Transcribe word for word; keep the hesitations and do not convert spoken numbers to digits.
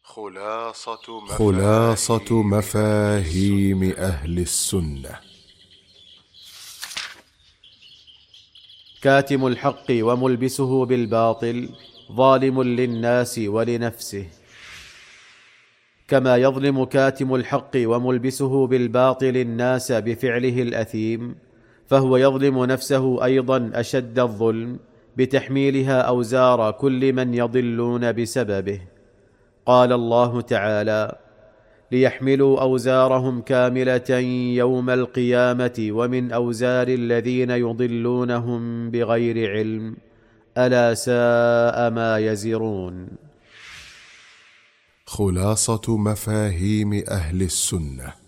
خلاصة خلاصة مفاهيم أهل السنة. كاتم الحق وملبسه بالباطل ظالم للناس ولنفسه، كما يظلم كاتم الحق وملبسه بالباطل الناس بفعله الأثيم، فهو يظلم نفسه أيضا أشد الظلم بتحميلها أوزار كل من يضلون بسببه. قال الله تعالى: ليحملوا أوزارهم كاملة يوم القيامة ومن أوزار الذين يضلونهم بغير علم ألا ساء ما يزرون. خلاصة مفاهيم أهل السنة.